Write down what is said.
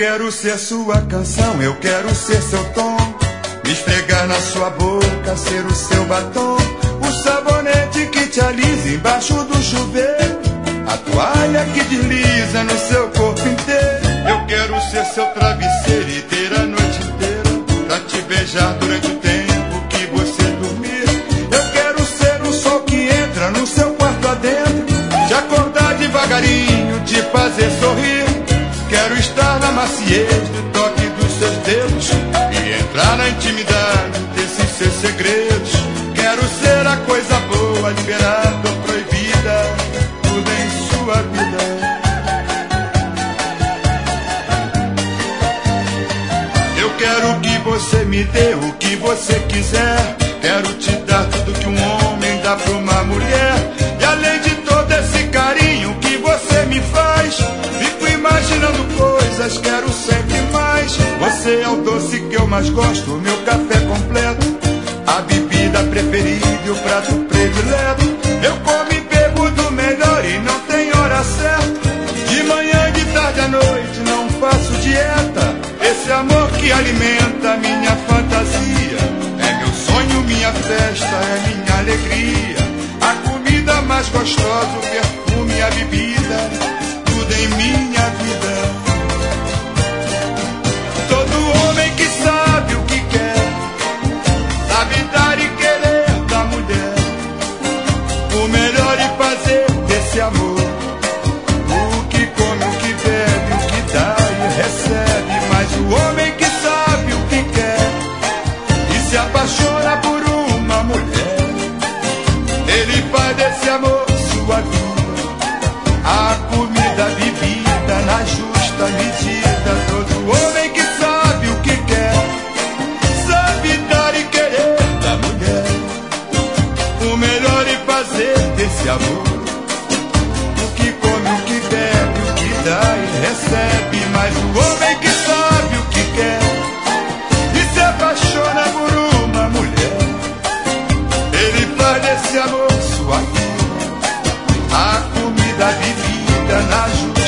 quero ser sua canção, eu quero ser seu tom, me esfregar na sua boca, ser o seu batom, o sabonete que te alisa embaixo do chuveiro, a toalha que desliza no seu corpo inteiro. Eu quero ser seu travesseiro e ter a noite inteira pra te beijar durante o tempo que você dormir. Eu quero ser o sol que entra no seu quarto adentro, te acordar devagarinho, te fazer sorrir. Quero estar na maciez do toque dos seus dedos e entrar na intimidade desses seus segredos. Quero ser a coisa boa, liberada ou proibida, tudo em sua vida. Eu quero que você me dê o que você quiser. Quero te dar tudo que um homem dá pra uma mulher. E além de todo esse carinho que você me faz, fico imaginando coisas, quero sempre mais. Você é o doce que eu mais gosto, meu café completo, a bebida preferida e o prato predileto. Eu como e bebo do melhor e não tem hora certa, de manhã, de tarde, à noite, não faço dieta. Esse amor que alimenta minha fantasia é meu sonho, minha festa, é minha alegria. A comida mais gostosa, o perfume e a bebida, tudo em minha vida. Todo homem que sabe o que quer, sabe dar e querer da mulher o melhor e fazer desse amor o que come, o que bebe, o que dá e recebe. Mas o homem que sabe o que quer e se apaixona por uma mulher, ele faz desse amor sua vida, a comida, a bebida na justa medida. Todo homem que sabe o que quer, sabe dar e querer da mulher o melhor e fazer desse amor o que come, o que bebe, o que dá e recebe. Mas o homem que sabe o que quer e se apaixona por uma mulher, ele faz desse amor sua vida, a comida, a bebida na justa